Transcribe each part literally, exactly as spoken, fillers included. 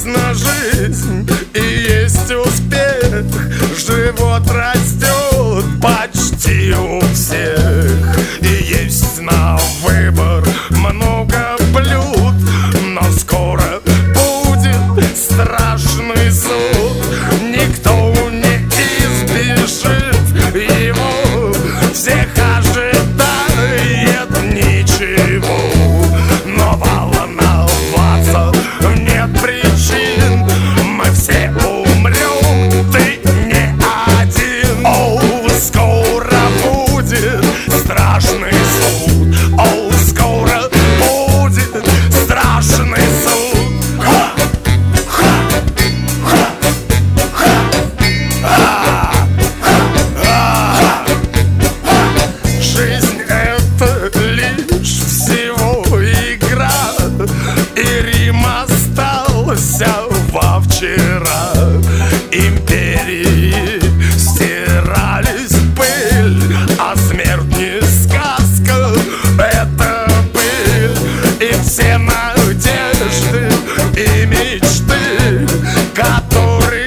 на жизнь и есть успех. Живот растет почти у всех, и есть на выбор много блюд. Но скоро будет страшный суд, никто не избежит его. Всех ожидает ничего, но волноваться нет причин. Мы все умрем, ты не один. О, скоро будет страшный суд. О, скоро будет страшный суд. Ха! Ха! Ха! Ха! А! А! Жизнь — это лишь всего игра, и Рим остался во вчера. Империи стирались в пыль, а смерть не сказка, это пыль. И все надежды и мечты, которые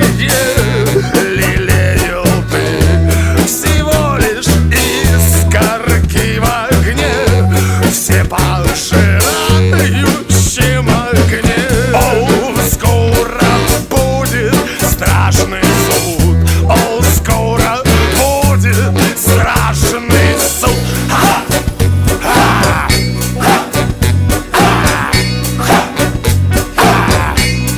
лелеял ты, всего лишь искорки в огне, все по пожирающем огне. О, скоро будет страшный суд. О, скоро будет страшный суд. Ха! Ха! Ха! Ха! Ха!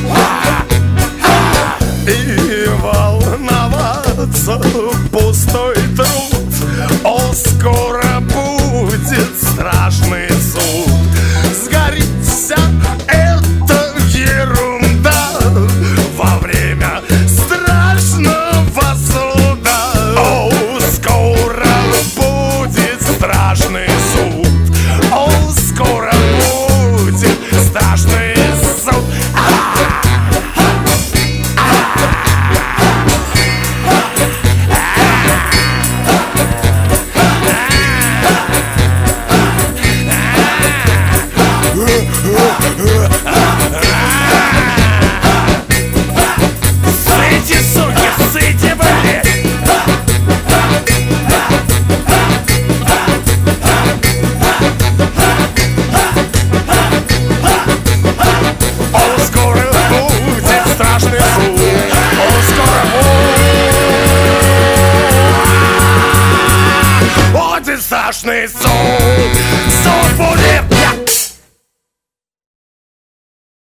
Ха! И волноваться пустой труд. О, скоро будет страшный суд. Сгорит вся эта ерунда во время страшного суда. О, скоро будет страшный суд. О, скоро будет страшный суд. Сыти, суки, сыти, блядь! О, скоро будет страшный суд. О, скоро будет страшный суд. Суд будет.